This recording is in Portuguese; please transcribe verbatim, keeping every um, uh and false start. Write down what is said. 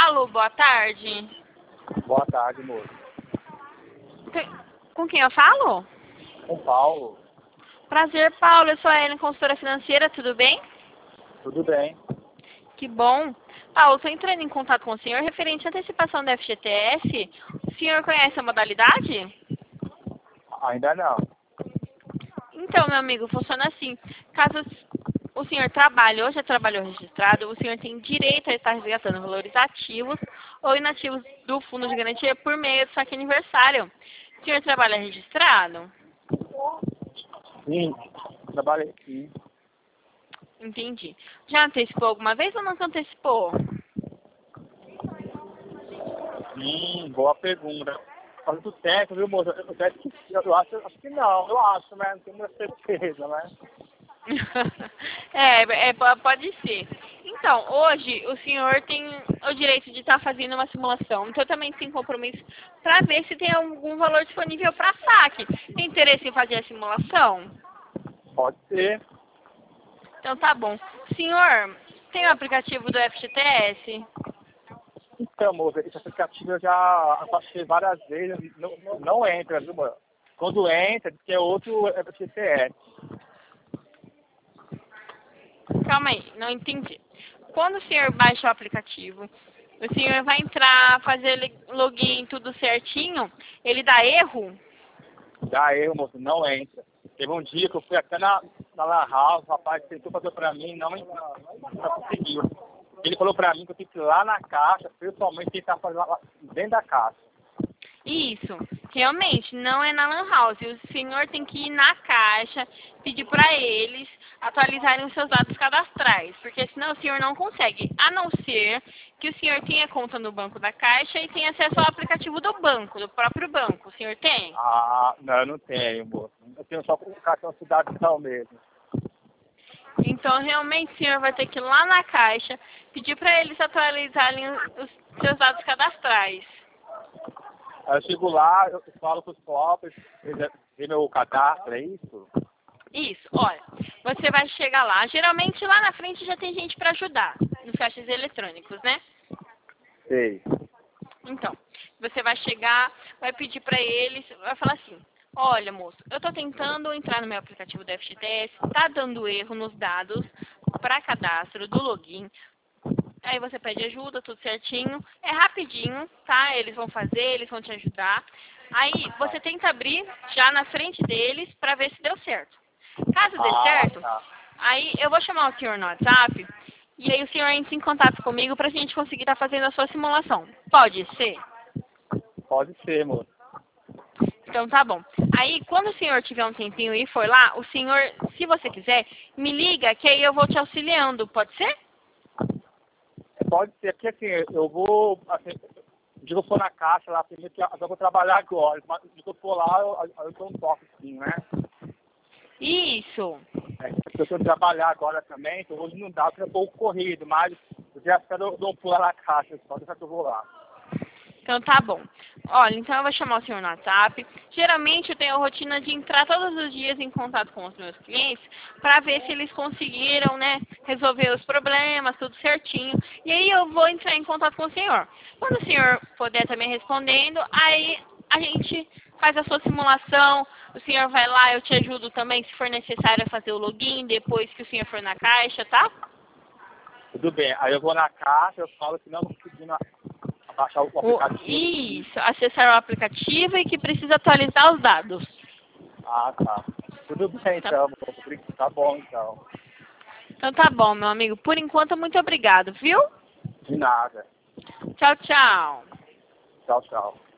Alô, boa tarde. Boa tarde, moço. Com quem eu falo? Com Paulo. Prazer, Paulo. Eu sou a Ellen, consultora financeira, tudo bem? Tudo bem. Que bom. Paulo, estou entrando em contato com o senhor referente à antecipação da F G T S. O senhor conhece a modalidade? Ainda não. Então, meu amigo, funciona assim. Caso o senhor trabalhe ou já trabalhou registrado, o senhor tem direito a estar resgatando valores ativos ou inativos do fundo de garantia por meio do saque aniversário. O senhor trabalha registrado? Sim, trabalhei sim. Entendi. Já antecipou alguma vez ou nunca antecipou? Sim, boa pergunta. Fazendo o teste, viu, moço? O teste, eu acho, acho que não, eu acho, né? Não tenho muita certeza, né? é, é, pode ser. Então, hoje o senhor tem o direito de estar fazendo uma simulação, então também tem compromisso para ver se tem algum valor disponível para saque. Tem interesse em fazer a simulação? Pode ser. Então tá bom. Senhor, tem o aplicativo do F G T S? Então, moço, esse aplicativo eu já baixei várias vezes, não, não, não entra, viu, moço? Quando entra, diz que é outro F G T S. Calma aí, não entendi. Quando o senhor baixa o aplicativo, o senhor vai entrar, fazer login, tudo certinho, ele dá erro? Dá erro, moço, não entra. Teve um dia que eu fui até na, na Lan House, o rapaz tentou fazer pra mim, não, não conseguiu. Ele falou pra mim que eu tenho que ir lá na caixa, pessoalmente tentar fazer lá dentro da caixa. Isso, realmente, não é na Lan House. O senhor tem que ir na caixa, pedir para eles atualizarem os seus dados cadastrais, porque senão o senhor não consegue, a não ser que o senhor tenha conta no banco da caixa e tenha acesso ao aplicativo do banco, do próprio banco. O senhor tem? Ah, não, eu não tenho, moço. Eu tenho só o cartão cidadão mesmo. Então, realmente, o senhor vai ter que ir lá na caixa, pedir para eles atualizarem os seus dados cadastrais. Aí eu chego lá, eu falo com os próprios, ver meu cadastro, é isso? Isso, olha, você vai chegar lá, geralmente lá na frente já tem gente para ajudar, nos caixas eletrônicos, né? Sei. Então, você vai chegar, vai pedir para eles, vai falar assim, olha moço, eu estou tentando entrar no meu aplicativo do F G T S, tá dando erro nos dados para cadastro do login. Aí você pede ajuda, tudo certinho, é rapidinho, tá? Eles vão fazer, eles vão te ajudar. Aí você tenta abrir já na frente deles para ver se deu certo. Caso dê Ah, certo, tá. aí eu vou chamar o senhor no WhatsApp e aí o senhor entra em contato comigo para a gente conseguir estar fazendo a sua simulação. Pode ser? Pode ser, moço. Então tá bom. Aí quando o senhor tiver um tempinho e for lá, o senhor, se você quiser, me liga que aí eu vou te auxiliando, pode ser? Pode ser, porque assim, eu vou, assim, digo, eu for na caixa lá, primeiro que eu vou trabalhar agora, mas se eu for lá, eu, eu dou um toque sim, né? Isso. É, porque eu estou trabalhar agora também, então hoje não dá, porque é um pouco corrido, mas eu já espero eu dou um pulo lá na caixa, só deixar que eu vou lá. Então tá bom. Olha, então eu vou chamar o senhor no WhatsApp. Geralmente eu tenho a rotina de entrar todos os dias em contato com os meus clientes para ver se eles conseguiram, né, resolver os problemas, tudo certinho. E aí eu vou entrar em contato com o senhor. Quando o senhor puder também respondendo, aí a gente faz a sua simulação. O senhor vai lá, eu te ajudo também se for necessário a fazer o login depois que o senhor for na caixa, tá? Tudo bem, aí eu vou na caixa, eu falo que não consegui na- baixar o O, aplicativo. isso, acessar o aplicativo e que precisa atualizar os dados. Ah, tá. Tudo bem Tá, então, moço. Tá bom então. então tá bom, meu amigo. Por enquanto, muito obrigado, viu? De nada. Tchau, tchau. Tchau, tchau.